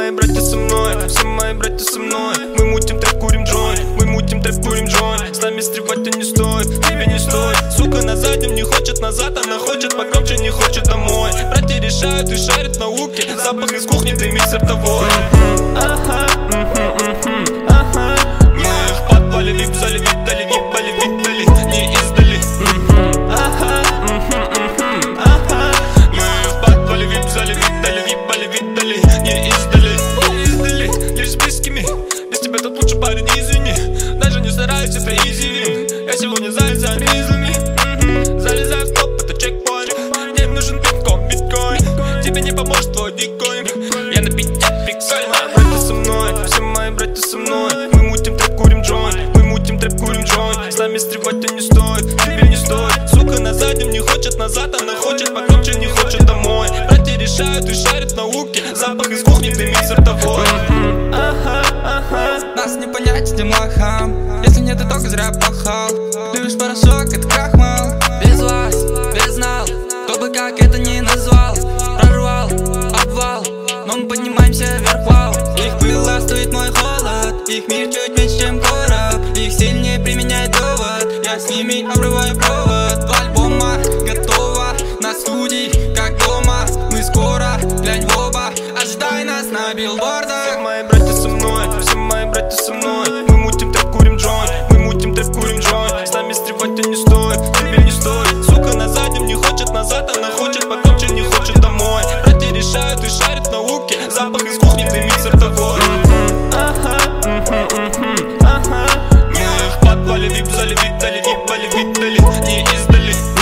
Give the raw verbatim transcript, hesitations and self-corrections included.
мои братья со мной, все мои братья со мной. Мы мутим трэп, курим джойнт, мы мутим трэп, курим джойнт. С нами стревать не стоит, тебе не стоит. Сука на заднем не хочет назад, она хочет погромче, не хочет домой. Братья решают и шарят науки, запах из кухни дымит сортовой. Ага, ага. Мы в подвале, вип зале, видали, випали, видали, не издали. Ага, ага. Мы в подвале, вип зале, видали, випали, видали, не издали. Не издали, лишь с близкими. Без тебя тут лучше, парень, извини. Даже не стараюсь, это изи вин. Я сегодня занят за ризами. Залезаю в топ, это чекпоинт. Мне нужен биткоин, биткоин. Тебе не поможет твой биткоин. Я на пяти пиксель. Мои братья со мной, все мои братья со мной. Мы мутим трэп, курим джойнт, мы мутим трэп, курим джойнт. С нами стревать не стоит, тебе не стоит. Сука на заднем не хочет назад, она хочет погромче, не хочет домой. Братья решают и шарят науки, запах из кухни дымит сортовой. Ага, ага. Нас не понять, где мой хам. Если нет итога, зря пахал. Любишь порошок, это крахмал. Без вас, без знал, кто бы как это ни назвал. Прорвал, обвал, но мы поднимаемся вверх, вау. Их пыла стоит мой холод, их мир чуть меньше, чем короб. Их сильнее применяет довод, я с ними обрываю провод. Два альбома готово, на студии, как дома. Мы скоро, глянь в оба, ожидай нас на билбордах. Все мои братья со мной, все мои братья со мной. Мы мутим трэп, курим джойнт, мы мутим трэп, курим джойнт. С нами стревать не стоит, тебе не стоит. Сука на заднем не хочет назад, она хочет погромче, не хочет домой. Братья решают и шарят науки, запах из кухни дымит сортовой. Ага, ага. Мы в подвале, вип зале, видали, випали, видали, не издали.